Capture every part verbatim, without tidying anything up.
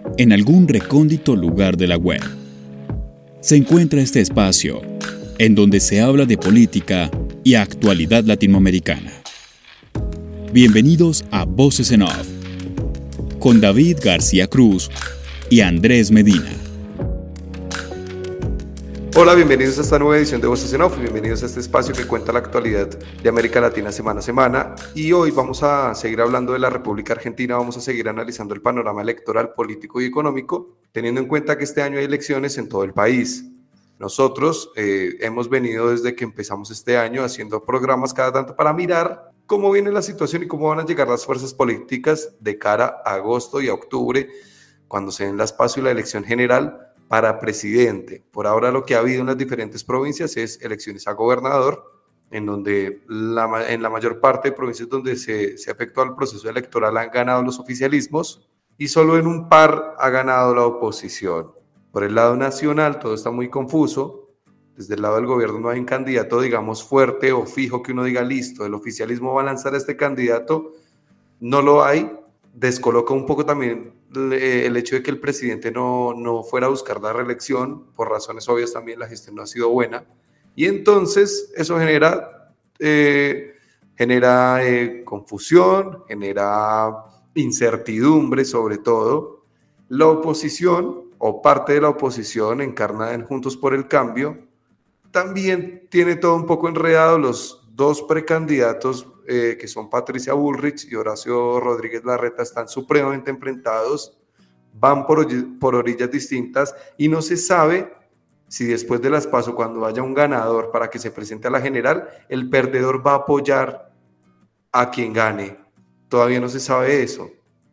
En algún recóndito lugar de la web se encuentra este espacio en donde se habla de política y actualidad latinoamericana. Bienvenidos a Voces en Off, con David García Cruz y Andrés Medina. Hola, bienvenidos a esta nueva edición de Voces en Off, bienvenidos a este espacio que cuenta la actualidad de América Latina semana a semana. Y hoy vamos a seguir hablando de la República Argentina, vamos a seguir analizando el panorama electoral, político y económico, teniendo en cuenta que este año hay elecciones en todo el país. Nosotros eh, hemos venido desde que empezamos este año haciendo programas cada tanto para mirar cómo viene la situación y cómo van a llegar las fuerzas políticas de cara a agosto y a octubre, cuando se den la espacio y la elección general para presidente. Por ahora lo que ha habido en las diferentes provincias es elecciones a gobernador, en donde la, en la mayor parte de provincias donde se, se ha efectuado el proceso electoral han ganado los oficialismos y solo en un par ha ganado la oposición. Por el lado nacional todo está muy confuso. Desde el lado del gobierno no hay un candidato, digamos, fuerte o fijo que uno diga, listo, el oficialismo va a lanzar a este candidato. No lo hay. Descoloca un poco también el hecho de que el presidente no, no fuera a buscar la reelección. Por razones obvias también la gestión no ha sido buena. Y entonces eso genera, eh, genera eh, confusión, genera incertidumbre sobre todo. La oposición o parte de la oposición encarnada en Juntos por el Cambio también tiene todo un poco enredado. Los dos precandidatos eh, que son Patricia Bullrich y Horacio Rodríguez Larreta están supremamente enfrentados, van por, por orillas distintas y no se sabe si después de las PASO, cuando haya un ganador para que se presente a la general, el perdedor va a apoyar a quien gane. Todavía no se sabe eso.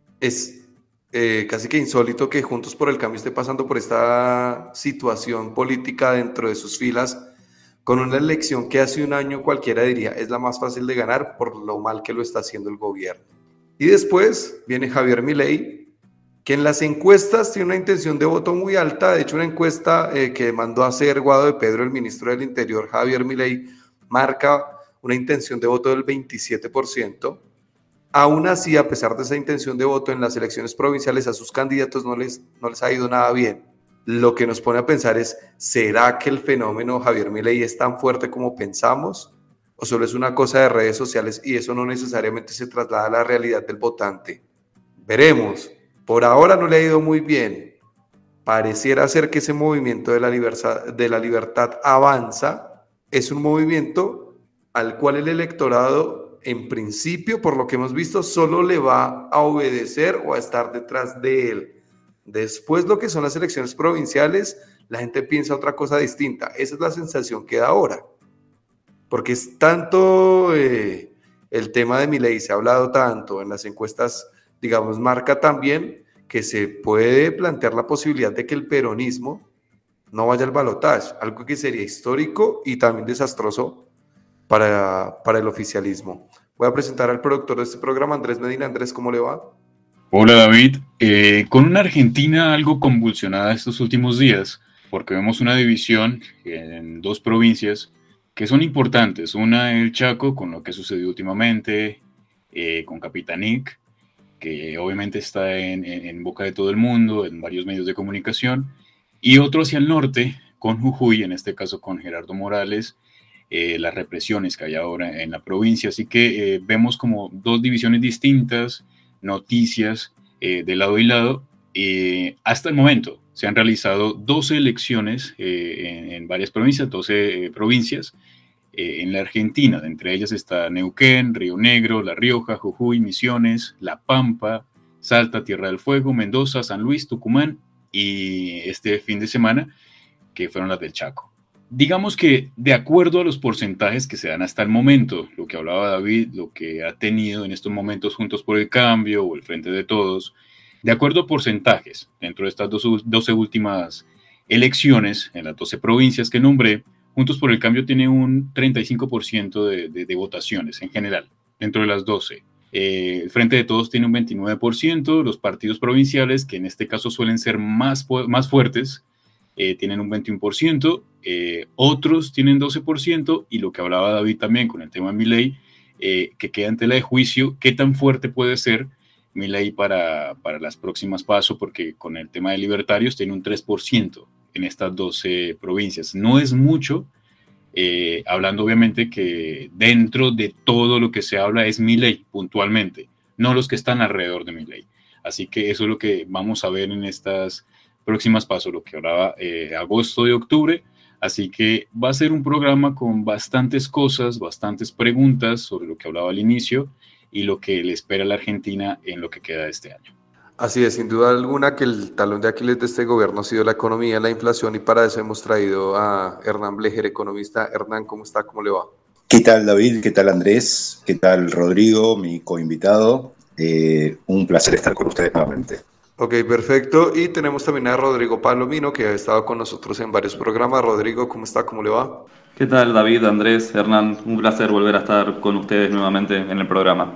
Es Eh, casi que insólito que Juntos por el Cambio esté pasando por esta situación política dentro de sus filas, con una elección que hace un año cualquiera diría es la más fácil de ganar por lo mal que lo está haciendo el gobierno. Y después viene Javier Milei, que en las encuestas tiene una intención de voto muy alta. De hecho, una encuesta eh, que mandó a hacer Guado de Pedro, el ministro del Interior, Javier Milei, marca una intención de voto del veintisiete por ciento. Aún así, a pesar de esa intención de voto en las elecciones provinciales, a sus candidatos no les, no les ha ido nada bien. Lo que nos pone a pensar es, ¿será que el fenómeno Javier Milei es tan fuerte como pensamos? ¿O solo es una cosa de redes sociales y eso no necesariamente se traslada a la realidad del votante? Veremos. Por ahora no le ha ido muy bien. Pareciera ser que ese movimiento de la libertad, de la libertad avanza. Es un movimiento al cual el electorado, en principio, por lo que hemos visto, solo le va a obedecer o a estar detrás de él. Después, lo que son las elecciones provinciales, la gente piensa otra cosa distinta. Esa es la sensación que da ahora. Porque es tanto eh, el tema de Milei, se ha hablado tanto en las encuestas, digamos, marca también que se puede plantear la posibilidad de que el peronismo no vaya al balotaje, algo que sería histórico y también desastroso Para, para el oficialismo. Voy a presentar al productor de este programa, Andrés Medina. Andrés, ¿cómo le va? Hola David, eh, con una Argentina algo convulsionada estos últimos días, porque vemos una división en dos provincias que son importantes. Una el Chaco, con lo que sucedió últimamente, eh, con Capitanic, que obviamente está en, en, en boca de todo el mundo, en varios medios de comunicación, y otro hacia el norte, con Jujuy, en este caso con Gerardo Morales, Eh, las represiones que hay ahora en la provincia. Así que eh, vemos como dos divisiones distintas, noticias eh, de lado y lado. Eh, hasta el momento se han realizado doce elecciones eh, en, en varias provincias, doce eh, provincias eh, en la Argentina. Entre ellas está Neuquén, Río Negro, La Rioja, Jujuy, Misiones, La Pampa, Salta, Tierra del Fuego, Mendoza, San Luis, Tucumán y este fin de semana que fueron las del Chaco. Digamos que de acuerdo a los porcentajes que se dan hasta el momento, lo que hablaba David, lo que ha tenido en estos momentos Juntos por el Cambio o el Frente de Todos, de acuerdo a porcentajes, dentro de estas doce últimas elecciones, en las doce provincias que nombré, Juntos por el Cambio tiene un treinta y cinco por ciento de, de, de votaciones en general, dentro de las doce. Eh, el Frente de Todos tiene un veintinueve por ciento, los partidos provinciales, que en este caso suelen ser más, más fuertes, Eh, tienen un veintiuno por ciento, eh, otros tienen doce por ciento, y lo que hablaba David también con el tema de Milei, eh, que queda en tela de juicio, qué tan fuerte puede ser Milei para, para las próximas PASO, porque con el tema de libertarios tiene un tres por ciento en estas doce provincias. No es mucho, eh, hablando obviamente que dentro de todo lo que se habla es Milei puntualmente, no los que están alrededor de Milei. Así que eso es lo que vamos a ver en estas próximas PASO, lo que hablaba eh, agosto y octubre. Así que va a ser un programa con bastantes cosas, bastantes preguntas sobre lo que hablaba al inicio y lo que le espera a la Argentina en lo que queda de este año. Así es, sin duda alguna que el talón de Aquiles de este gobierno ha sido la economía, la inflación, y para eso hemos traído a Hernán Blecher, economista. Hernán, ¿cómo está? ¿Cómo le va? ¿Qué tal, David? ¿Qué tal, Andrés? ¿Qué tal, Rodrigo, mi coinvitado? Eh, un placer estar con ustedes nuevamente. Ok, perfecto. Y tenemos también a Rodrigo Palomino, que ha estado con nosotros en varios programas. Rodrigo, ¿cómo está? ¿Cómo le va? ¿Qué tal, David, Andrés, Hernán? Un placer volver a estar con ustedes nuevamente en el programa.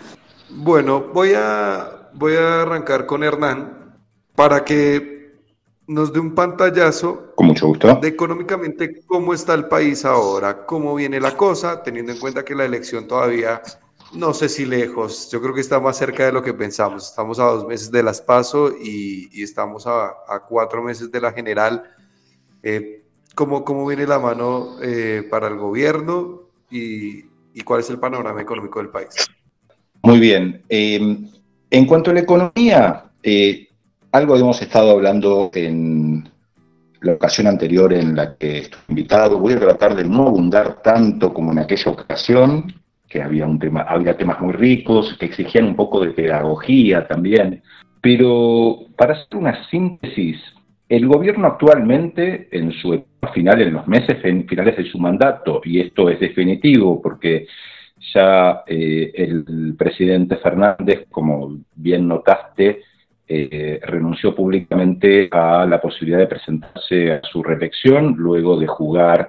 Bueno, voy a... Voy a arrancar con Hernán para que nos dé un pantallazo. Con mucho gusto. De económicamente cómo está el país ahora, cómo viene la cosa, teniendo en cuenta que la elección todavía, no sé si lejos, yo creo que está más cerca de lo que pensamos. Estamos a dos meses de las PASO y, y estamos a, a cuatro meses de la general. Eh, ¿cómo, ¿Cómo viene la mano eh, para el gobierno y, y cuál es el panorama económico del país? Muy bien. Eh, En cuanto a la economía, eh, algo hemos estado hablando en la ocasión anterior en la que estuve invitado. Voy a tratar de no abundar tanto como en aquella ocasión, que había, un tema, había temas muy ricos, que exigían un poco de pedagogía también. Pero para hacer una síntesis, el gobierno actualmente, en su etapa final, en los meses finales de su mandato, y esto es definitivo porque ya eh, el presidente Fernández, como bien notaste, eh, renunció públicamente a la posibilidad de presentarse a su reelección, luego de jugar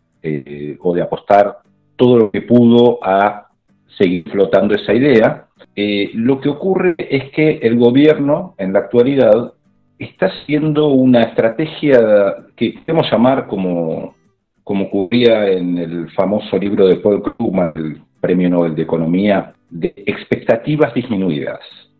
eh, o de apostar todo lo que pudo a seguir flotando esa idea. Eh, lo que ocurre es que el gobierno, en la actualidad, está haciendo una estrategia que podemos llamar como, como ocurría en el famoso libro de Paul Krugman, el Premio Nobel de Economía, de expectativas disminuidas.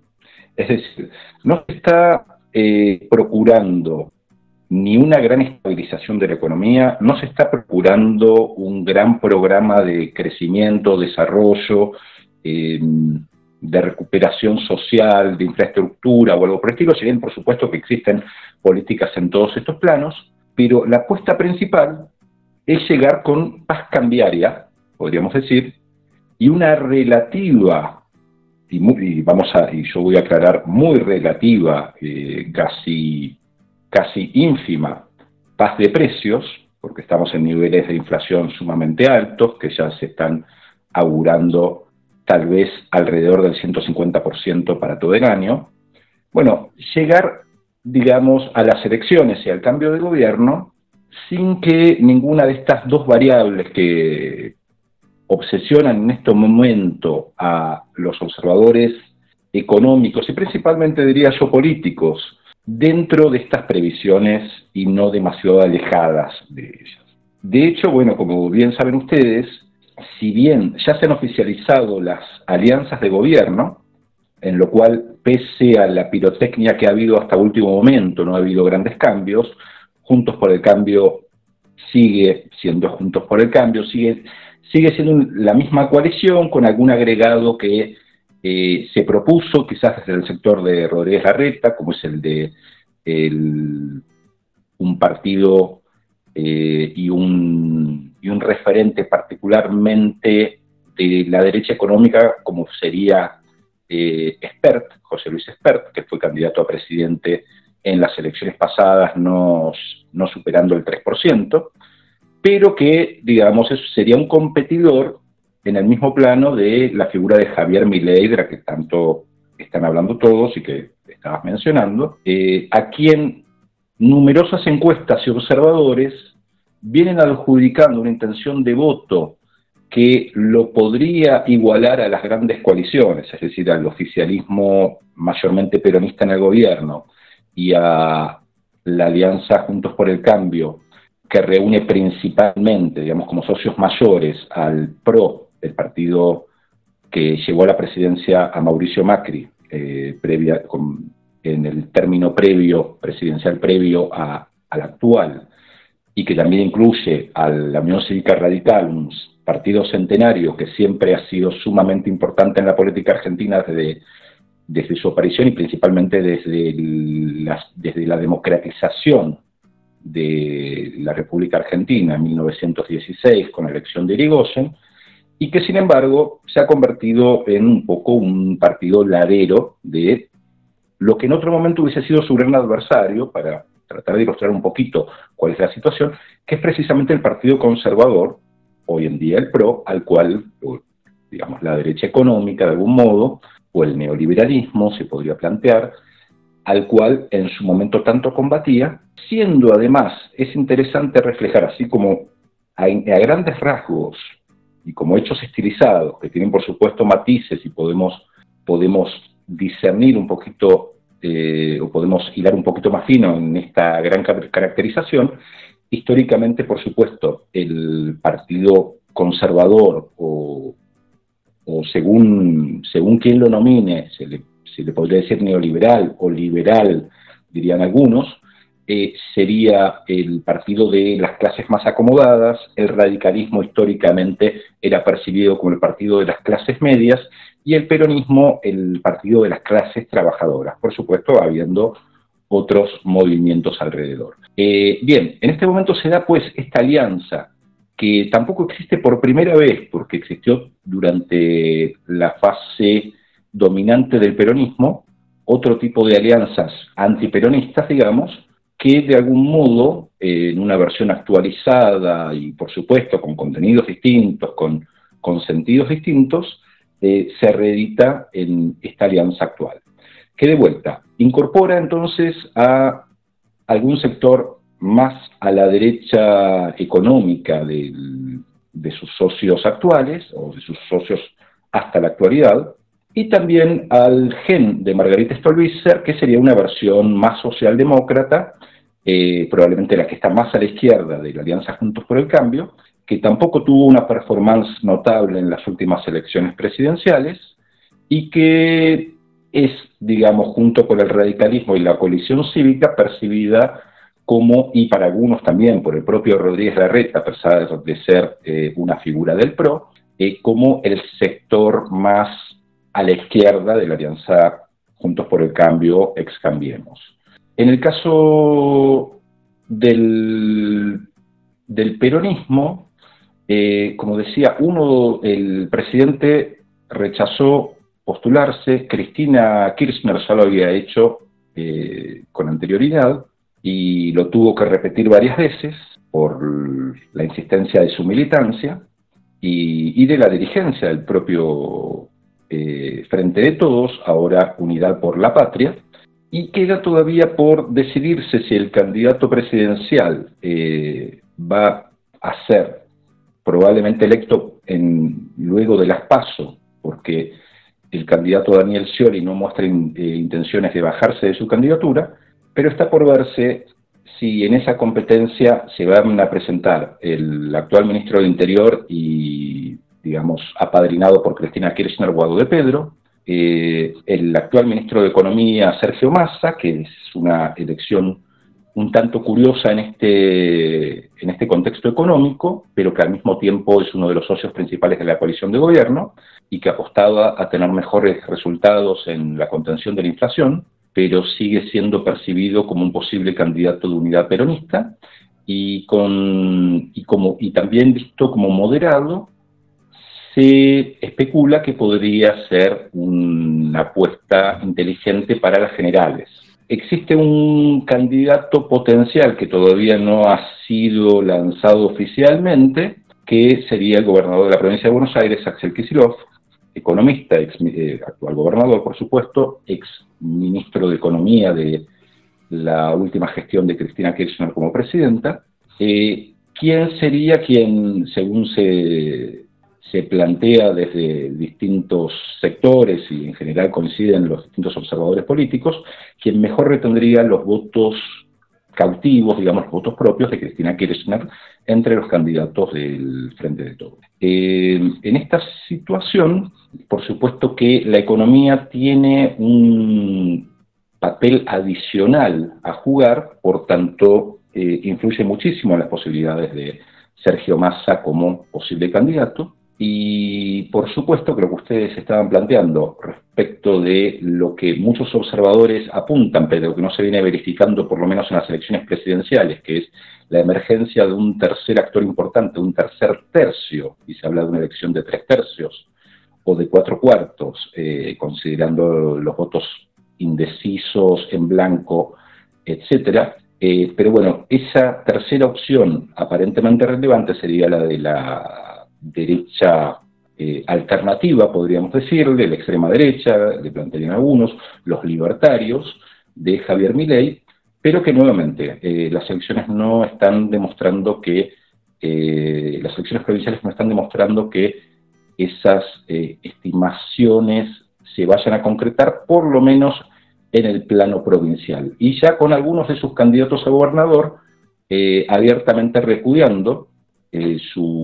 Es decir, no se está eh, procurando ni una gran estabilización de la economía, no se está procurando un gran programa de crecimiento, desarrollo, eh, de recuperación social, de infraestructura o algo por el estilo, si bien por supuesto que existen políticas en todos estos planos, pero la apuesta principal es llegar con paz cambiaria, podríamos decir, y una relativa, y, muy, y vamos a, y yo voy a aclarar, muy relativa, eh, casi, casi ínfima, paz de precios, porque estamos en niveles de inflación sumamente altos, que ya se están augurando tal vez alrededor del ciento cincuenta por ciento para todo el año. Bueno, llegar, digamos, a las elecciones y al cambio de gobierno sin que ninguna de estas dos variables que obsesionan en este momento a los observadores económicos y principalmente, diría yo, políticos, dentro de estas previsiones y no demasiado alejadas de ellas. De hecho, bueno, como bien saben ustedes, si bien ya se han oficializado las alianzas de gobierno, en lo cual, pese a la pirotecnia que ha habido hasta último momento, no ha habido grandes cambios, Juntos por el Cambio sigue siendo Juntos por el Cambio, sigue, sigue siendo la misma coalición con algún agregado que eh, se propuso quizás desde el sector de Rodríguez Larreta, como es el de el, un partido eh, y, un, y un referente particularmente de la derecha económica, como sería eh, Espert, José Luis Espert, que fue candidato a presidente en las elecciones pasadas, no, no superando el tres por ciento, pero que, digamos, eso sería un competidor en el mismo plano de la figura de Javier Milei, de la que tanto están hablando todos y que estabas mencionando, eh, a quien numerosas encuestas y observadores vienen adjudicando una intención de voto que lo podría igualar a las grandes coaliciones, es decir, al oficialismo mayormente peronista en el gobierno y a la alianza Juntos por el Cambio, que reúne principalmente, digamos, como socios mayores al P R O, el partido que llevó a la presidencia a Mauricio Macri eh, previa, con, en el término previo, presidencial previo a, al actual, y que también incluye a la Unión Cívica Radical, un partido centenario que siempre ha sido sumamente importante en la política argentina desde, desde su aparición y principalmente desde, las, desde la democratización de la República Argentina en mil novecientos dieciséis con la elección de Irigoyen, y que sin embargo se ha convertido en un poco un partido ladero de lo que en otro momento hubiese sido su gran adversario, para tratar de ilustrar un poquito cuál es la situación, que es precisamente el Partido Conservador, hoy en día el PRO, al cual, digamos, la derecha económica de algún modo, o el neoliberalismo se podría plantear, al cual en su momento tanto combatía, siendo además, es interesante reflejar, así como a, a grandes rasgos y como hechos estilizados, que tienen por supuesto matices y podemos, podemos discernir un poquito, eh, o podemos hilar un poquito más fino en esta gran caracterización, históricamente, por supuesto, el Partido Conservador, o, o según, según quien lo nomine, se le, se le podría decir neoliberal o liberal, dirían algunos, eh, sería el partido de las clases más acomodadas. El radicalismo históricamente era percibido como el partido de las clases medias, y el peronismo el partido de las clases trabajadoras, por supuesto habiendo otros movimientos alrededor. Eh, bien, en este momento se da pues esta alianza, que tampoco existe por primera vez, porque existió durante la fase dominante del peronismo, otro tipo de alianzas antiperonistas, digamos, que de algún modo, eh, en una versión actualizada y por supuesto con contenidos distintos, con, con sentidos distintos, eh, se reedita en esta alianza actual. Que de vuelta, incorpora entonces a algún sector más a la derecha económica de, de sus socios actuales, o de sus socios hasta la actualidad, y también al gen de Margarita Stolbizer, que sería una versión más socialdemócrata, eh, probablemente la que está más a la izquierda de la Alianza Juntos por el Cambio, que tampoco tuvo una performance notable en las últimas elecciones presidenciales, y que es, digamos, junto con el radicalismo y la coalición cívica, percibida como, y para algunos también por el propio Rodríguez Larreta, a pesar de ser eh, una figura del PRO, eh, como el sector más a la izquierda de la Alianza Juntos por el Cambio, ex Cambiemos. En el caso del, del peronismo, eh, como decía, uno, el presidente rechazó postularse. Cristina Kirchner ya lo había hecho eh, con anterioridad y lo tuvo que repetir varias veces por la insistencia de su militancia y, y de la dirigencia del propio eh, Frente de Todos, ahora Unidad por la Patria, y queda todavía por decidirse si el candidato presidencial eh, va a ser probablemente electo en, luego de las PASO, porque el candidato Daniel Scioli no muestra in, eh, intenciones de bajarse de su candidatura, pero está por verse si en esa competencia se van a presentar el actual ministro del Interior y, digamos, apadrinado por Cristina Kirchner, Guado de Pedro, eh, el actual ministro de Economía, Sergio Massa, que es una elección un tanto curiosa en este, en este contexto económico, pero que al mismo tiempo es uno de los socios principales de la coalición de gobierno y que apostaba a tener mejores resultados en la contención de la inflación, pero sigue siendo percibido como un posible candidato de unidad peronista y, con, y, como, y también visto como moderado. Se especula que podría ser una apuesta inteligente para las generales. Existe un candidato potencial que todavía no ha sido lanzado oficialmente, que sería el gobernador de la provincia de Buenos Aires, Axel Kicillof, economista, ex, eh, actual gobernador, por supuesto, ex ministro de Economía de la última gestión de Cristina Kirchner como presidenta. Eh, ¿Quién sería quien, según se, se plantea desde distintos sectores y en general coinciden los distintos observadores políticos, quien mejor retendría los votos cautivos, digamos, los votos propios de Cristina Kirchner entre los candidatos del Frente de Todos. Eh, en esta situación, por supuesto que la economía tiene un papel adicional a jugar, por tanto, eh, influye muchísimo en las posibilidades de Sergio Massa como posible candidato. Y por supuesto que lo que ustedes estaban planteando respecto de lo que muchos observadores apuntan, pero que no se viene verificando por lo menos en las elecciones presidenciales, que es la emergencia de un tercer actor importante, un tercer tercio, y se habla de una elección de tres tercios o de cuatro cuartos, eh, considerando los votos indecisos, en blanco, etcétera. Eh, pero bueno, esa tercera opción aparentemente relevante sería la de la derecha eh, alternativa, podríamos decirle, la extrema derecha, le plantearían algunos, los libertarios de Javier Milei, pero que nuevamente eh, las elecciones no están demostrando que, eh, las elecciones provinciales no están demostrando que esas eh, estimaciones se vayan a concretar, por lo menos en el plano provincial. Y ya con algunos de sus candidatos a gobernador eh, abiertamente repudiando eh,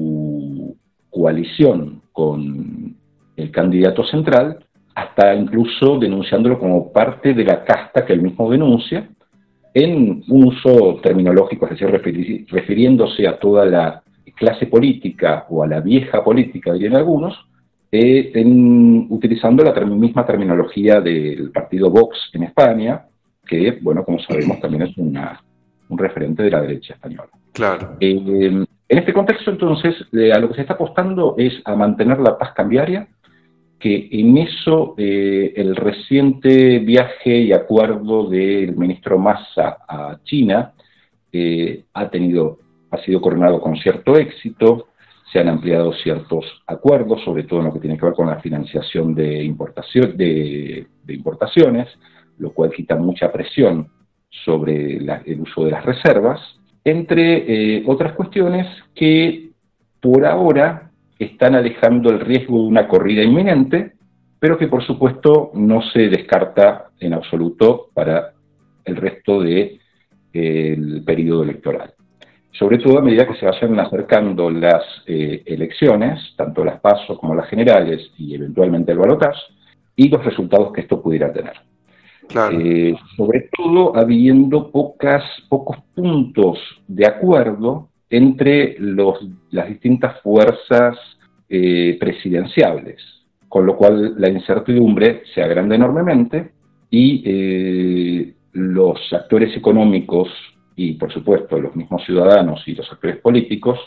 su coalición con el candidato central, hasta incluso denunciándolo como parte de la casta que él mismo denuncia, en un uso terminológico, es decir, referi- refiriéndose a toda la clase política o a la vieja política, dirían algunos, eh, en, utilizando la term- misma terminología del partido Vox en España, que, bueno, como sabemos, también es una, un referente de la derecha española. Claro. Eh, En este contexto, entonces, eh, a lo que se está apostando es a mantener la paz cambiaria, que en eso eh, el reciente viaje y acuerdo del ministro Massa a China eh, ha tenido, ha sido coronado con cierto éxito, se han ampliado ciertos acuerdos, sobre todo en lo que tiene que ver con la financiación de, importación, de, de importaciones, lo cual quita mucha presión sobre la, el uso de las reservas, entre eh, otras cuestiones que por ahora están alejando el riesgo de una corrida inminente, pero que por supuesto no se descarta en absoluto para el resto del de, periodo electoral. Sobre todo a medida que se vayan acercando las eh, elecciones, tanto las PASO como las generales y eventualmente el balotaje, y los resultados que esto pudiera tener. Claro. Eh, sobre todo habiendo pocas, pocos puntos de acuerdo entre los, las distintas fuerzas eh, presidenciables, con lo cual la incertidumbre se agranda enormemente y eh, los actores económicos y, por supuesto, los mismos ciudadanos y los actores políticos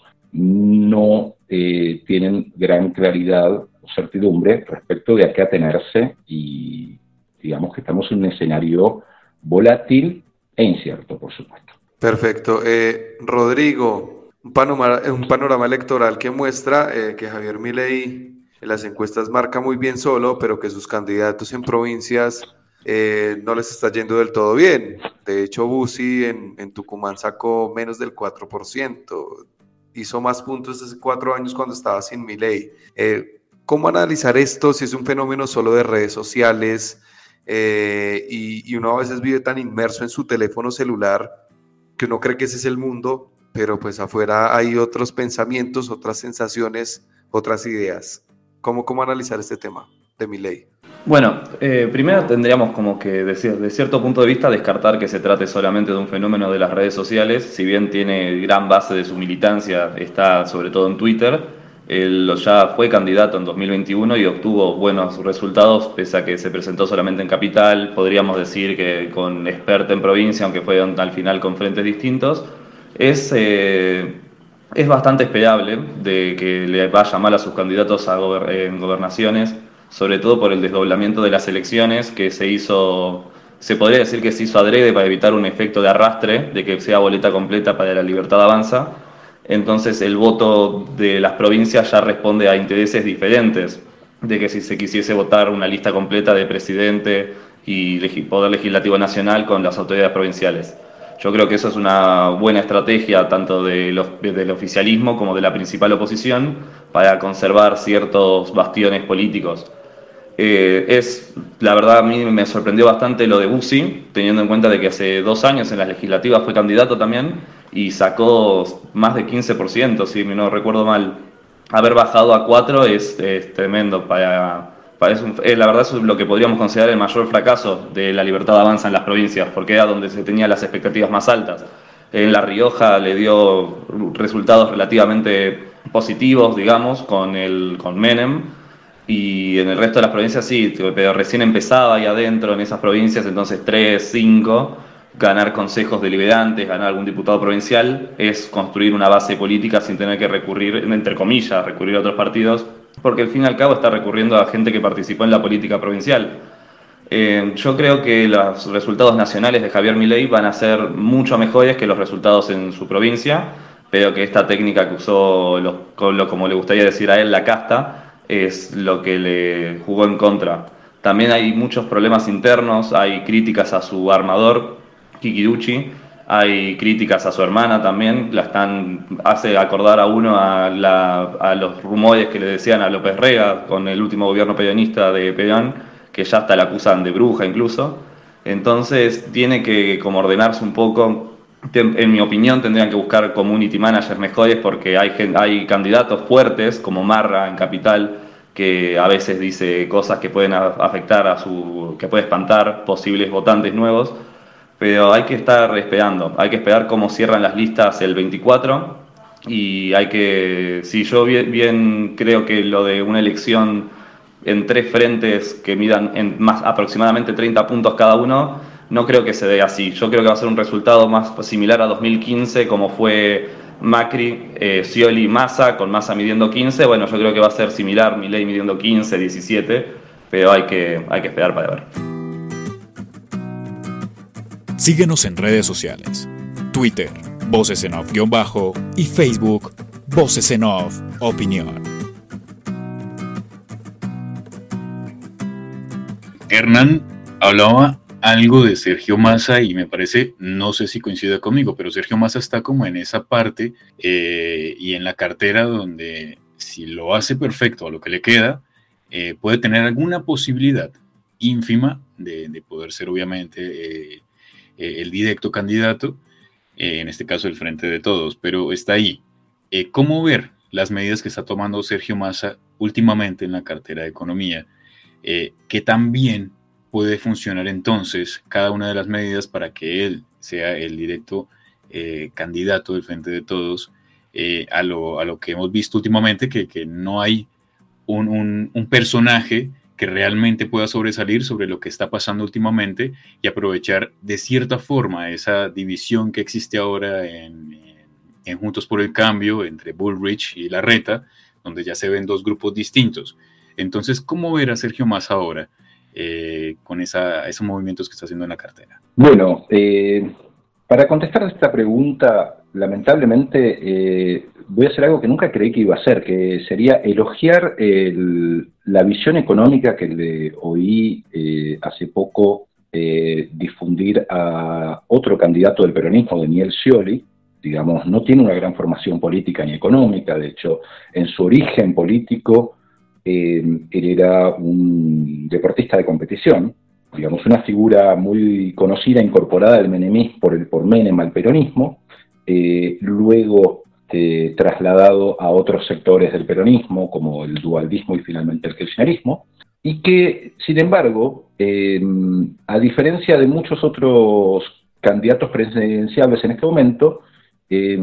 no eh, tienen gran claridad o certidumbre respecto de a qué atenerse y digamos que estamos en un escenario volátil e incierto, por supuesto. Perfecto. Eh, Rodrigo, un panorama, un panorama electoral que muestra eh, que Javier Milei en las encuestas marca muy bien solo, pero que sus candidatos en provincias eh, no les está yendo del todo bien. De hecho, Bussi en, en Tucumán sacó menos del cuatro por ciento. Hizo más puntos hace cuatro años cuando estaba sin Milei. Eh, ¿Cómo analizar esto si es un fenómeno solo de redes sociales? Eh, y, y uno a veces vive tan inmerso en su teléfono celular que uno cree que ese es el mundo, pero pues afuera hay otros pensamientos, otras sensaciones, otras ideas. ¿Cómo, cómo analizar este tema de Milei? Bueno, eh, primero tendríamos como que de, de cierto punto de vista descartar que se trate solamente de un fenómeno de las redes sociales, si bien tiene gran base de su militancia, está sobre todo en Twitter. Él ya fue candidato en dos mil veintiuno y obtuvo buenos resultados, pese a que se presentó solamente en Capital. Podríamos decir que con experta en provincia, aunque fue al final con frentes distintos. Es, eh, es bastante esperable de que le vaya mal a sus candidatos a gober- en gobernaciones, sobre todo por el desdoblamiento de las elecciones que se hizo, se podría decir que se hizo adrede para evitar un efecto de arrastre, de que sea boleta completa para La Libertad Avanza. Entonces el voto de las provincias ya responde a intereses diferentes, de que si se quisiese votar una lista completa de presidente y legi- poder legislativo nacional con las autoridades provinciales. Yo creo que eso es una buena estrategia tanto de los, del oficialismo como de la principal oposición para conservar ciertos bastiones políticos. Eh, es, la verdad, a mí me sorprendió bastante lo de Bussi, teniendo en cuenta de que hace dos años en las legislativas fue candidato también y sacó más de quince por ciento, si no recuerdo mal. Haber bajado a cuatro es, es tremendo. Para, para es un, eh, la verdad es lo que podríamos considerar el mayor fracaso de la Libertad Avanza en las provincias, porque era donde se tenían las expectativas más altas. En La Rioja le dio resultados relativamente positivos, digamos, con, el, con Menem. Y en el resto de las provincias sí, pero recién empezaba ahí adentro en esas provincias, entonces tres, cinco, ganar consejos deliberantes, ganar algún diputado provincial, es construir una base política sin tener que recurrir, entre comillas, recurrir a otros partidos, porque al fin y al cabo está recurriendo a gente que participó en la política provincial. Eh, yo creo que los resultados nacionales de Javier Milei van a ser mucho mejores que los resultados en su provincia, pero que esta técnica que usó, los, como le gustaría decir a él, la casta, es lo que le jugó en contra. También hay muchos problemas internos, hay críticas a su armador, Kiki Duchi, hay críticas a su hermana también, la están, hace acordar a uno a, la, a los rumores que le decían a López Rega con el último gobierno peronista de Perón, que ya hasta la acusan de bruja incluso. Entonces tiene que como ordenarse un poco. En mi opinión tendrían que buscar community managers mejores porque hay, hay candidatos fuertes como Marra en Capital que a veces dice cosas que pueden afectar a su, que puede espantar posibles votantes nuevos, pero hay que estar esperando, hay que esperar cómo cierran las listas el veinticuatro y hay que, si yo bien, bien creo que lo de una elección en tres frentes que midan en más aproximadamente treinta puntos cada uno, no creo que se dé así. Yo creo que va a ser un resultado más similar a dos mil quince, como fue Macri, eh, Scioli y Massa, con Massa midiendo quince. Bueno, yo creo que va a ser similar, Milei midiendo quince, diecisiete, pero hay que, hay que esperar para ver. Síguenos en redes sociales, Twitter, Voces en Off guión bajo y Facebook, Voces en Off Opinión. Hernán hablaba algo de Sergio Massa y me parece, no sé si coincide conmigo, pero Sergio Massa está como en esa parte eh, y en la cartera donde si lo hace perfecto a lo que le queda, eh, puede tener alguna posibilidad ínfima de, de poder ser obviamente eh, eh, el directo candidato, eh, en este caso el Frente de Todos, pero está ahí. Eh, ¿Cómo ver las medidas que está tomando Sergio Massa últimamente en la cartera de Economía? Eh, que también puede funcionar entonces cada una de las medidas para que él sea el directo eh, candidato del Frente de Todos eh, a, lo, a lo que hemos visto últimamente, que, que no hay un, un, un personaje que realmente pueda sobresalir sobre lo que está pasando últimamente y aprovechar de cierta forma esa división que existe ahora en, en, en Juntos por el Cambio entre Bullrich y Larreta, donde ya se ven dos grupos distintos. Entonces, ¿cómo ver a Sergio Massa ahora eh, con esa, esos movimientos que está haciendo en la cartera? Bueno, eh, para contestar a esta pregunta, lamentablemente eh, voy a hacer algo que nunca creí que iba a hacer, que sería elogiar el, la visión económica que le oí eh, hace poco eh, difundir a otro candidato del peronismo, Daniel Scioli. Digamos, no tiene una gran formación política ni económica, de hecho, en su origen político, Eh, él era un deportista de competición, digamos, una figura muy conocida, incorporada al menemismo, por, el, por Menem al peronismo, eh, luego eh, trasladado a otros sectores del peronismo, como el dualdismo y finalmente el kirchnerismo, y que, sin embargo, eh, a diferencia de muchos otros candidatos presidenciales en este momento, eh,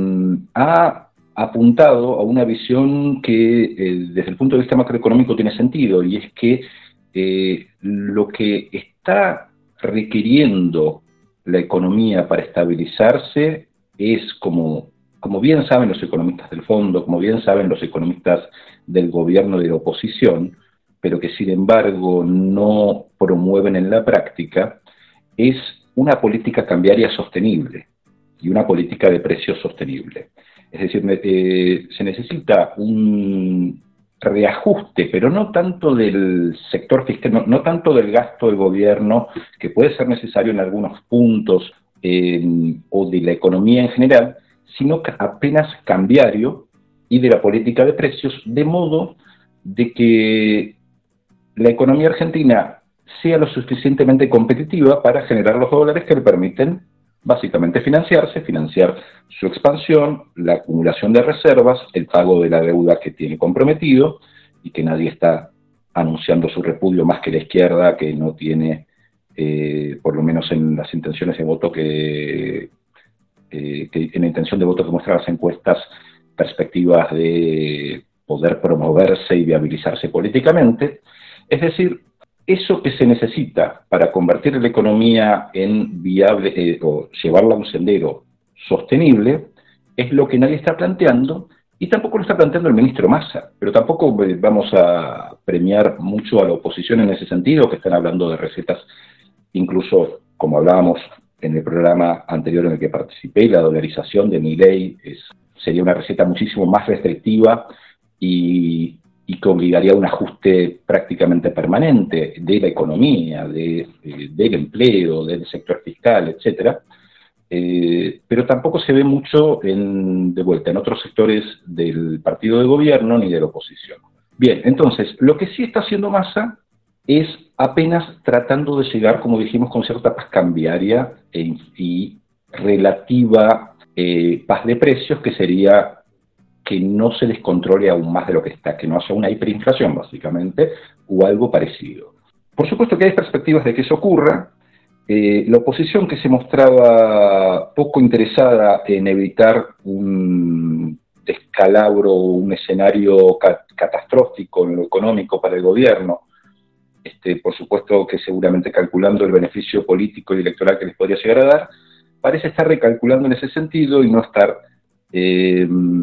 ha apuntado a una visión que eh, desde el punto de vista macroeconómico tiene sentido, y es que eh, lo que está requiriendo la economía para estabilizarse es, como, como bien saben los economistas del fondo, como bien saben los economistas del gobierno y de la oposición, pero que sin embargo no promueven en la práctica, es una política cambiaria sostenible y una política de precios sostenible. Es decir, eh, se necesita un reajuste, pero no tanto del sector fiscal, no, no tanto del gasto del gobierno, que puede ser necesario en algunos puntos, eh, o de la economía en general, sino que apenas cambiario y de la política de precios, de modo de que la economía argentina sea lo suficientemente competitiva para generar los dólares que le permiten básicamente financiarse, financiar su expansión, la acumulación de reservas, el pago de la deuda que tiene comprometido y que nadie está anunciando su repudio más que la izquierda, que no tiene, eh, por lo menos en las intenciones de voto que, eh, que en la intención de voto que muestran las encuestas, perspectivas de poder promoverse y viabilizarse políticamente. Es decir, eso que se necesita para convertir la economía en viable eh, o llevarla a un sendero sostenible es lo que nadie está planteando, y tampoco lo está planteando el ministro Massa, pero tampoco vamos a premiar mucho a la oposición en ese sentido, que están hablando de recetas, incluso como hablábamos en el programa anterior en el que participé, la dolarización de Milei es, sería una receta muchísimo más restrictiva y y que obligaría a un ajuste prácticamente permanente de la economía, de, de, del empleo, del sector fiscal, etcétera. Eh, pero tampoco se ve mucho, en, de vuelta, en otros sectores del partido de gobierno ni de la oposición. Bien, entonces, lo que sí está haciendo Massa es apenas tratando de llegar, como dijimos, con cierta paz cambiaria e, y relativa eh, paz de precios, que sería que no se descontrole aún más de lo que está, que no haya una hiperinflación, básicamente, o algo parecido. Por supuesto que hay perspectivas de que eso ocurra. Eh, la oposición, que se mostraba poco interesada en evitar un descalabro, un escenario ca catastrófico en lo económico para el gobierno, este, por supuesto que seguramente calculando el beneficio político y electoral que les podría llegar a dar, parece estar recalculando en ese sentido y no estar Eh,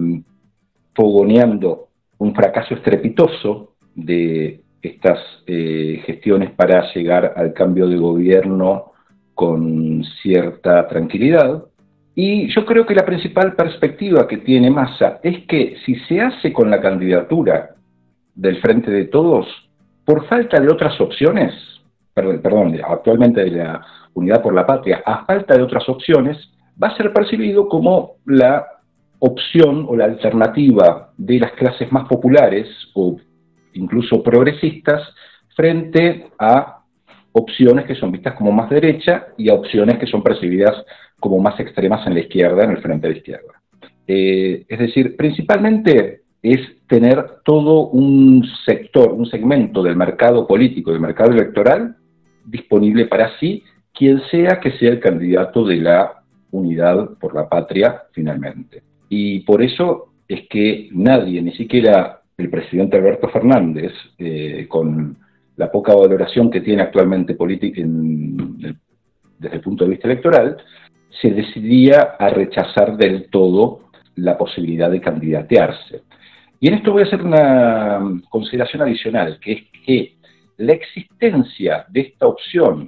fogoneando un fracaso estrepitoso de estas eh, gestiones para llegar al cambio de gobierno con cierta tranquilidad. Y yo creo que la principal perspectiva que tiene Massa es que si se hace con la candidatura del Frente de Todos, por falta de otras opciones, perdón, perdón actualmente de la Unidad por la Patria, a falta de otras opciones, va a ser percibido como la opción o la alternativa de las clases más populares o incluso progresistas frente a opciones que son vistas como más derecha y a opciones que son percibidas como más extremas en la izquierda, en el frente de la izquierda. Eh, es decir, principalmente es tener todo un sector, un segmento del mercado político, del mercado electoral, disponible para sí, quien sea que sea el candidato de la Unidad por la Patria finalmente. Y por eso es que nadie, ni siquiera el presidente Alberto Fernández, eh, con la poca valoración que tiene actualmente política en, desde el punto de vista electoral, se decidía a rechazar del todo la posibilidad de candidatearse. Y en esto voy a hacer una consideración adicional, que es que la existencia de esta opción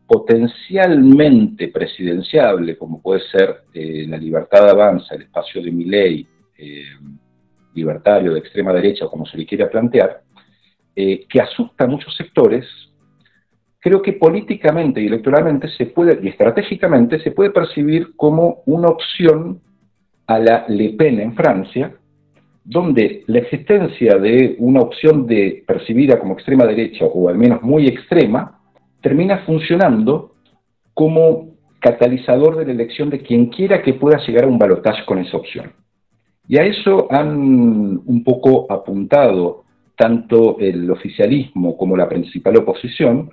potencialmente presidenciable, como puede ser eh, la Libertad Avanza, el espacio de Milei, eh, libertario de extrema derecha, o como se le quiera plantear, eh, que asusta a muchos sectores, creo que políticamente y electoralmente se puede, y estratégicamente se puede percibir como una opción a la Le Pen en Francia, donde la existencia de una opción de percibida como extrema derecha, o al menos muy extrema, termina funcionando como catalizador de la elección de quien quiera que pueda llegar a un balotaje con esa opción. Y a eso han un poco apuntado tanto el oficialismo como la principal oposición,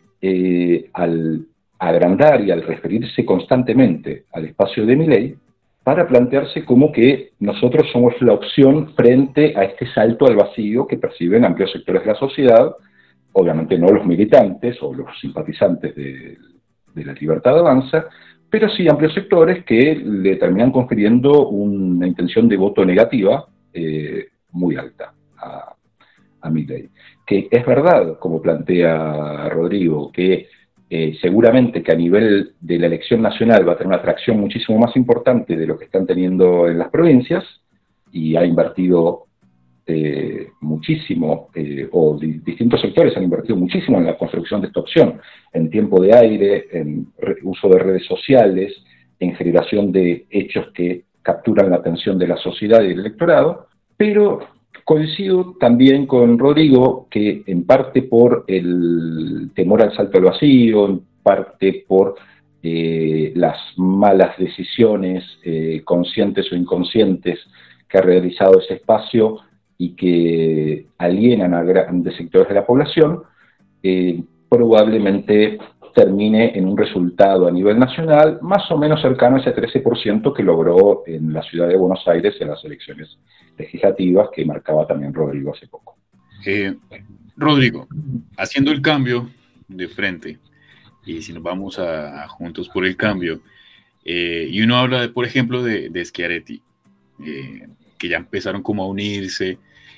eh, al agrandar y al referirse constantemente al espacio de Milei, para plantearse como que nosotros somos la opción frente a este salto al vacío que perciben amplios sectores de la sociedad, obviamente no los militantes o los simpatizantes de, de la Libertad Avanza, pero sí amplios sectores que le terminan confiriendo una intención de voto negativa eh, muy alta a, a Milei. Que es verdad, como plantea Rodrigo, que eh, seguramente que a nivel de la elección nacional va a tener una atracción muchísimo más importante de lo que están teniendo en las provincias, y ha invertido Eh, muchísimo, eh, o di distintos sectores han invertido muchísimo en la construcción de esta opción, en tiempo de aire, en uso de redes sociales, en generación de hechos que capturan la atención de la sociedad y del electorado, pero Coincido también con Rodrigo que en parte por el temor al salto al vacío, en parte por eh, las malas decisiones eh, conscientes o inconscientes que ha realizado ese espacio y que alienan a grandes sectores de la población, eh, probablemente termine en un resultado a nivel nacional más o menos cercano a ese trece por ciento que logró en la ciudad de Buenos Aires en las elecciones legislativas que marcaba también Rodrigo hace poco. Eh, Rodrigo, haciendo el cambio de frente, y si nos vamos a, a Juntos por el Cambio, eh, y uno habla, de, por ejemplo, de, de Schiaretti, eh, que ya empezaron como a unirse,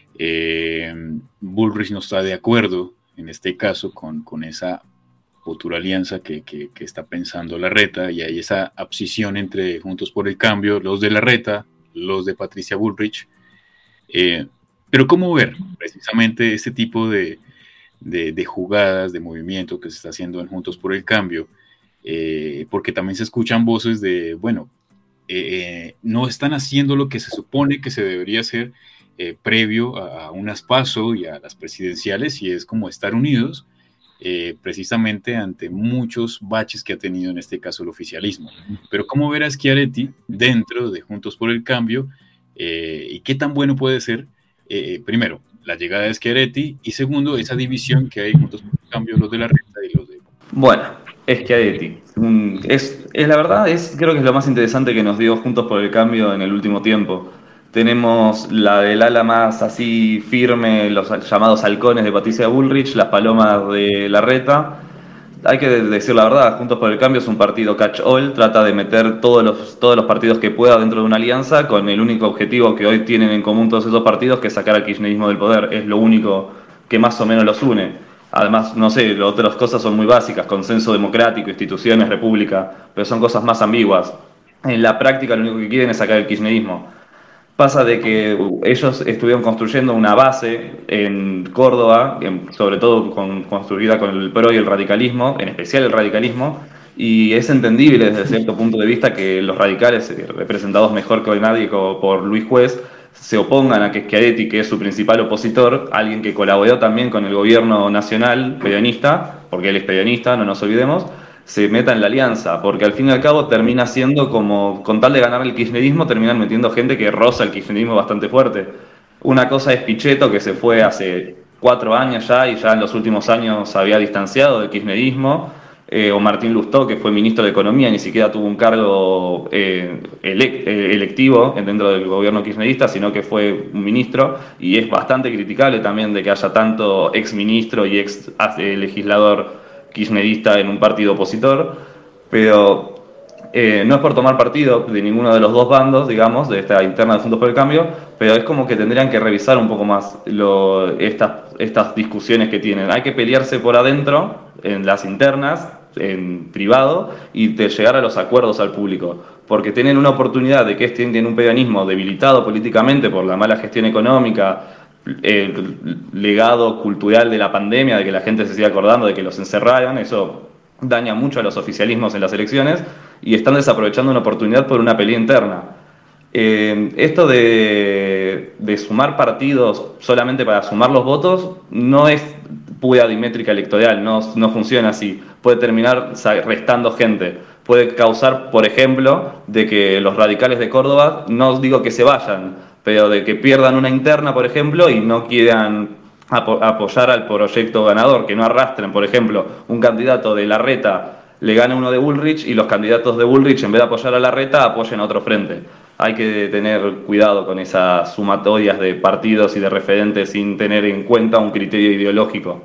eh, Bullrich no está de acuerdo, en este caso, con, con esa futura alianza que, que, que está pensando Larreta, y hay esa abscisión entre Juntos por el Cambio, los de Larreta, los de Patricia Bullrich. Eh, pero ¿cómo ver precisamente este tipo de, de, de jugadas, de movimiento que se está haciendo en Juntos por el Cambio? Eh, porque también se escuchan voces de, bueno, eh, no están haciendo lo que se supone que se debería hacer eh, previo a, a unas PASO y a las presidenciales, y es como estar unidos, Eh, precisamente ante muchos baches que ha tenido en este caso el oficialismo. Pero ¿cómo ver a Schiaretti dentro de Juntos por el Cambio eh, y qué tan bueno puede ser, eh, primero, la llegada de Schiaretti, y segundo, esa división que hay Juntos por el Cambio, los de Larreta y los de... Bueno, Schiaretti, es, es la verdad, es, creo que es lo más interesante que nos dio Juntos por el Cambio en el último tiempo. Tenemos la del ala más así firme, los llamados halcones de Patricia Bullrich, las palomas de Larreta. Hay que decir la verdad, Juntos por el Cambio es un partido catch-all, trata de meter todos los, todos los partidos que pueda dentro de una alianza, con el único objetivo que hoy tienen en común todos esos partidos, que es sacar al kirchnerismo del poder. Es lo único que más o menos los une. Además, no sé, las otras cosas son muy básicas, consenso democrático, instituciones, república, pero son cosas más ambiguas. En la práctica lo único que quieren es sacar el kirchnerismo. Pasa de que ellos estuvieron construyendo una base en Córdoba, sobre todo con, construida con el P R O y el radicalismo, en especial el radicalismo, y es entendible desde cierto punto de vista que los radicales, representados mejor que nadie por Luis Juez, se opongan a que Schiaretti, que es su principal opositor, alguien que colaboró también con el gobierno nacional peronista, porque él es peronista, no nos olvidemos, se meta en la alianza, porque al fin y al cabo termina siendo como, con tal de ganar el kirchnerismo, terminan metiendo gente que roza el kirchnerismo bastante fuerte. Una cosa es Pichetto, que se fue hace cuatro años ya, y ya en los últimos años se había distanciado del kirchnerismo, eh, o Martín Lustó, que fue ministro de Economía, ni siquiera tuvo un cargo eh, ele eh, electivo dentro del gobierno kirchnerista, sino que fue un ministro, y es bastante criticable también de que haya tanto ex ministro y ex eh, legislador kirchnerista en un partido opositor, pero eh, no es por tomar partido de ninguno de los dos bandos, digamos, de esta interna de Juntos por el Cambio, pero es como que tendrían que revisar un poco más lo, estas, estas discusiones que tienen. Hay que pelearse por adentro, en las internas, en privado, y de llegar a los acuerdos al público, porque tienen una oportunidad de que este tienen un peronismo debilitado políticamente por la mala gestión económica, el legado cultural de la pandemia, de que la gente se sigue acordando de que los encerraron, eso daña mucho a los oficialismos en las elecciones, y están desaprovechando una oportunidad por una pelea interna. Eh, esto de, de sumar partidos solamente para sumar los votos no es pura dimétrica electoral, no, no funciona así. Puede terminar restando gente. Puede causar, por ejemplo, de que los radicales de Córdoba, no digo que se vayan, pero de que pierdan una interna, por ejemplo, y no quieran apo apoyar al proyecto ganador, que no arrastren, por ejemplo, un candidato de Larreta le gane uno de Bullrich y los candidatos de Bullrich, en vez de apoyar a Larreta, apoyen a otro frente. Hay que tener cuidado con esas sumatorias de partidos y de referentes sin tener en cuenta un criterio ideológico.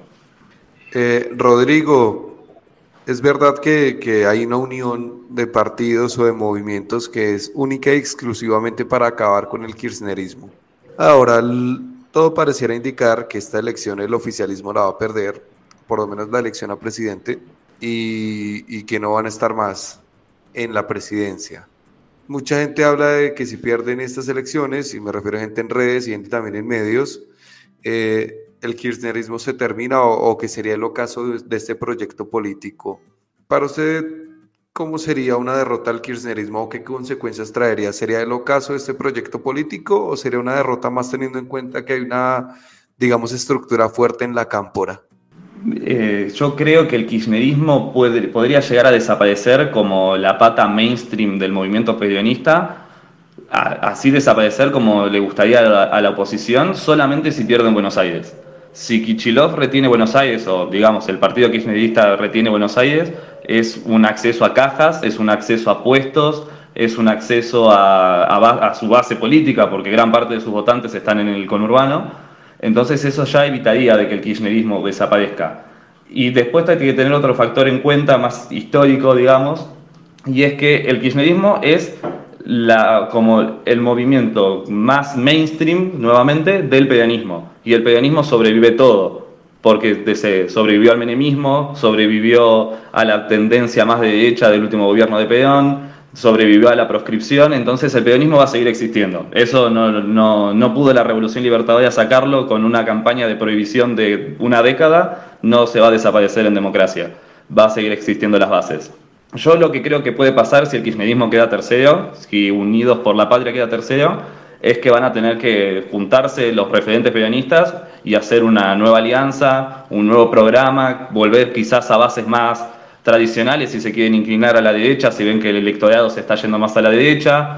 Eh, Rodrigo, ¿es verdad que, que hay una unión de partidos o de movimientos que es única y exclusivamente para acabar con el kirchnerismo? Ahora, el, todo pareciera indicar que esta elección el oficialismo la va a perder, por lo menos la elección a presidente, y, y que no van a estar más en la presidencia. Mucha gente habla de que si pierden estas elecciones, y me refiero a gente en redes y gente también en medios, eh, el kirchnerismo se termina o, o que sería el ocaso de, de este proyecto político. Para usted, ¿cómo sería una derrota al kirchnerismo o qué consecuencias traería? ¿Sería el ocaso de este proyecto político o sería una derrota más teniendo en cuenta que hay una, digamos, estructura fuerte en la cámpora? Eh, yo creo que el kirchnerismo puede, podría llegar a desaparecer como la pata mainstream del movimiento peronista, a, así desaparecer como le gustaría a la, a la oposición, solamente si pierden Buenos Aires. Si Kicillof retiene Buenos Aires, o digamos el partido kirchnerista retiene Buenos Aires, es un acceso a cajas, es un acceso a puestos, es un acceso a, a, a su base política, porque gran parte de sus votantes están en el conurbano. Entonces eso ya evitaría de que el kirchnerismo desaparezca. Y después hay que tener otro factor en cuenta, más histórico, digamos, y es que el kirchnerismo es la, como el movimiento más mainstream, nuevamente, del peronismo. Y el peronismo sobrevive todo, porque se sobrevivió al menemismo, sobrevivió a la tendencia más de derecha del último gobierno de Perón, sobrevivió a la proscripción, entonces el peronismo va a seguir existiendo. Eso no, no, no pudo la Revolución Libertadora sacarlo con una campaña de prohibición de una década, no se va a desaparecer en democracia, va a seguir existiendo las bases. Yo lo que creo que puede pasar si el kirchnerismo queda tercero, si Unidos por la Patria queda tercero, es que van a tener que juntarse los referentes peronistas y hacer una nueva alianza, un nuevo programa, volver quizás a bases más tradicionales si se quieren inclinar a la derecha, si ven que el electorado se está yendo más a la derecha,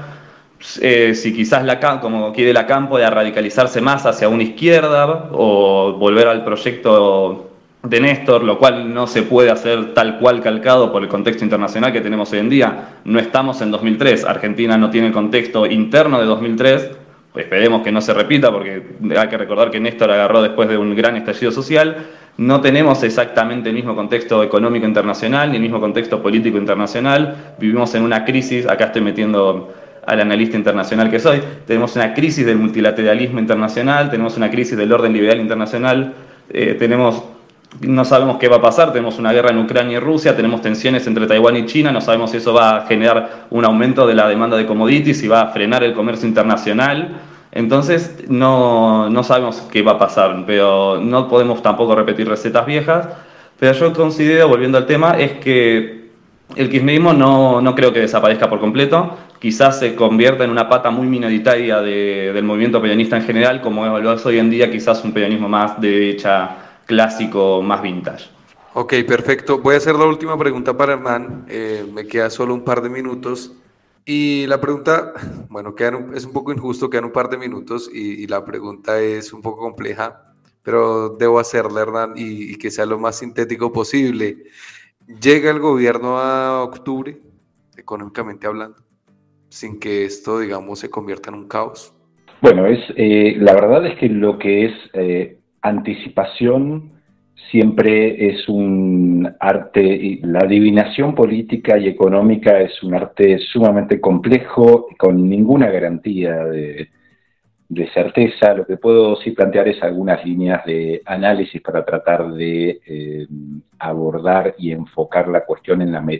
eh, si quizás la, como quiere la Campo de radicalizarse más hacia una izquierda o volver al proyecto de Néstor, lo cual no se puede hacer tal cual calcado por el contexto internacional que tenemos hoy en día. No estamos en dos mil tres, Argentina no tiene el contexto interno de dos mil tres, pues esperemos que no se repita porque hay que recordar que Néstor agarró después de un gran estallido social. No tenemos exactamente el mismo contexto económico internacional ni el mismo contexto político internacional. Vivimos en una crisis, acá estoy metiendo al analista internacional que soy, tenemos una crisis del multilateralismo internacional, tenemos una crisis del orden liberal internacional, eh, tenemos, no sabemos qué va a pasar, tenemos una guerra en Ucrania y Rusia, tenemos tensiones entre Taiwán y China, no sabemos si eso va a generar un aumento de la demanda de commodities, si va a frenar el comercio internacional. Entonces no, no sabemos qué va a pasar, pero no podemos tampoco repetir recetas viejas. Pero yo considero, volviendo al tema, es que el kirchnerismo no, no creo que desaparezca por completo. Quizás se convierta en una pata muy minoritaria de, del movimiento peronista en general, como lo es hoy en día, quizás un peronismo más de derecha clásico, más vintage. Ok, perfecto. Voy a hacer la última pregunta para Hernán. Eh, me queda solo un par de minutos. Y la pregunta, bueno, quedan un, es un poco injusto, quedan un par de minutos y, y la pregunta es un poco compleja, pero debo hacerla, Hernán, y, y que sea lo más sintético posible. ¿Llega el gobierno a octubre, económicamente hablando, sin que esto, digamos, se convierta en un caos? Bueno, es eh, la verdad es que lo que es eh, anticipación siempre es un arte, y la adivinación política y económica es un arte sumamente complejo, con ninguna garantía de, de certeza. Lo que puedo sí plantear es algunas líneas de análisis para tratar de eh, abordar y enfocar la cuestión en la,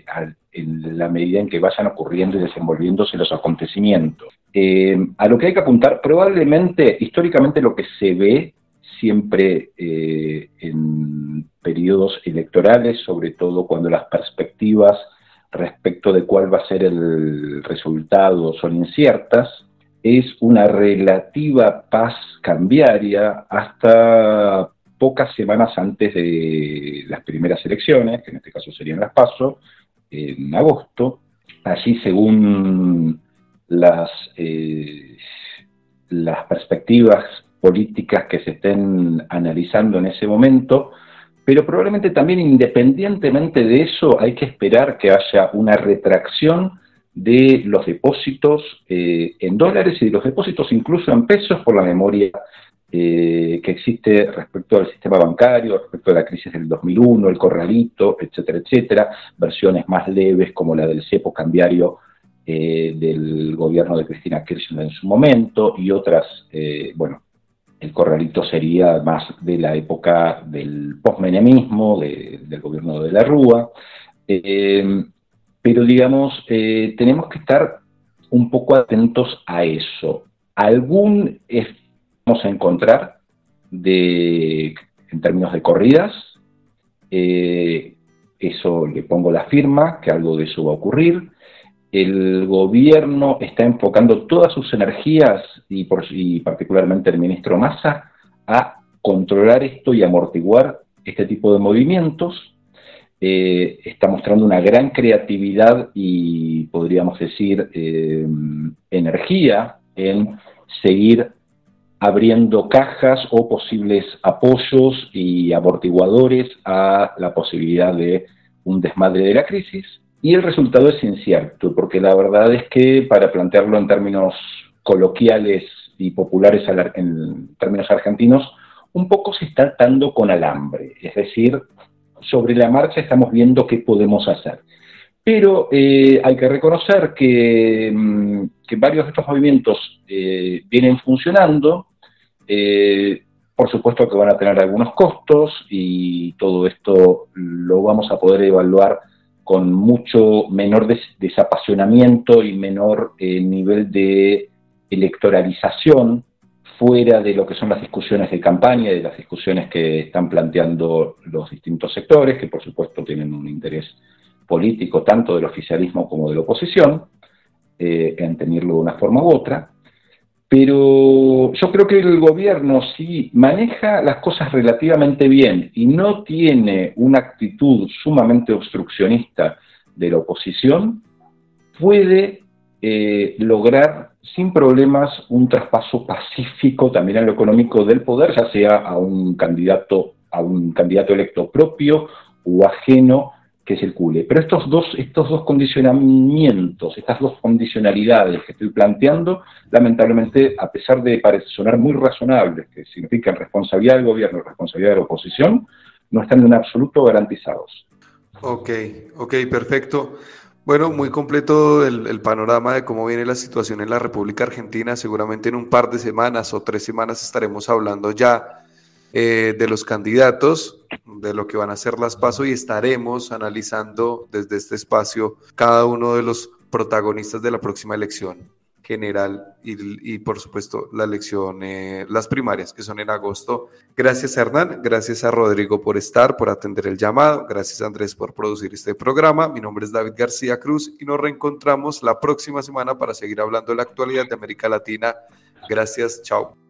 en la medida en que vayan ocurriendo y desenvolviéndose los acontecimientos. Eh, a lo que hay que apuntar, probablemente, históricamente lo que se ve siempre eh, en periodos electorales, sobre todo cuando las perspectivas respecto de cuál va a ser el resultado son inciertas, es una relativa paz cambiaria hasta pocas semanas antes de las primeras elecciones, que en este caso serían las PASO, en agosto. Allí, según las, eh, las perspectivas políticas que se estén analizando en ese momento, pero probablemente también independientemente de eso hay que esperar que haya una retracción de los depósitos eh, en dólares y de los depósitos incluso en pesos por la memoria eh, que existe respecto al sistema bancario, respecto a la crisis del dos mil uno, el corralito, etcétera, etcétera, versiones más leves como la del cepo cambiario eh, del gobierno de Cristina Kirchner en su momento y otras, eh, bueno, el corralito sería más de la época del posmenemismo, de, del gobierno de la Rúa, eh, pero digamos, eh, tenemos que estar un poco atentos a eso. Algún es, vamos a encontrar de, en términos de corridas, eh, eso le pongo la firma, que algo de eso va a ocurrir. El gobierno está enfocando todas sus energías, y, por, y particularmente el ministro Massa, a controlar esto y amortiguar este tipo de movimientos. Eh, está mostrando una gran creatividad y, podríamos decir, eh, energía en seguir abriendo cajas o posibles apoyos y amortiguadores a la posibilidad de un desmadre de la crisis. Y el resultado es incierto, porque la verdad es que, para plantearlo en términos coloquiales y populares en términos argentinos, un poco se está atando con alambre. Es decir, sobre la marcha estamos viendo qué podemos hacer. Pero eh, hay que reconocer que, que varios de estos movimientos eh, vienen funcionando. Eh, por supuesto que van a tener algunos costos, y todo esto lo vamos a poder evaluar con mucho menor des desapasionamiento y menor eh, nivel de electoralización, fuera de lo que son las discusiones de campaña y de las discusiones que están planteando los distintos sectores, que por supuesto tienen un interés político tanto del oficialismo como de la oposición, eh, en tenerlo de una forma u otra. Pero yo creo que el gobierno, si maneja las cosas relativamente bien y no tiene una actitud sumamente obstruccionista de la oposición, puede eh, lograr sin problemas un traspaso pacífico también en lo económico del poder, ya sea a un candidato, a un candidato electo propio o ajeno que circule. Pero estos dos, estos dos condicionamientos, estas dos condicionalidades que estoy planteando, lamentablemente, a pesar de parecer sonar muy razonables, que significan responsabilidad del gobierno y responsabilidad de la oposición, no están en absoluto garantizados. Ok, ok, perfecto. Bueno, muy completo el, el panorama de cómo viene la situación en la República Argentina. Seguramente en un par de semanas o tres semanas estaremos hablando ya eh, de los candidatos, de lo que van a ser las PASO, y estaremos analizando desde este espacio cada uno de los protagonistas de la próxima elección general y, y por supuesto la elección, eh, las primarias que son en agosto. Gracias a Hernán, gracias a Rodrigo por estar, por atender el llamado, gracias a Andrés por producir este programa. Mi nombre es David García Cruz y nos reencontramos la próxima semana para seguir hablando de la actualidad de América Latina. Gracias, chao.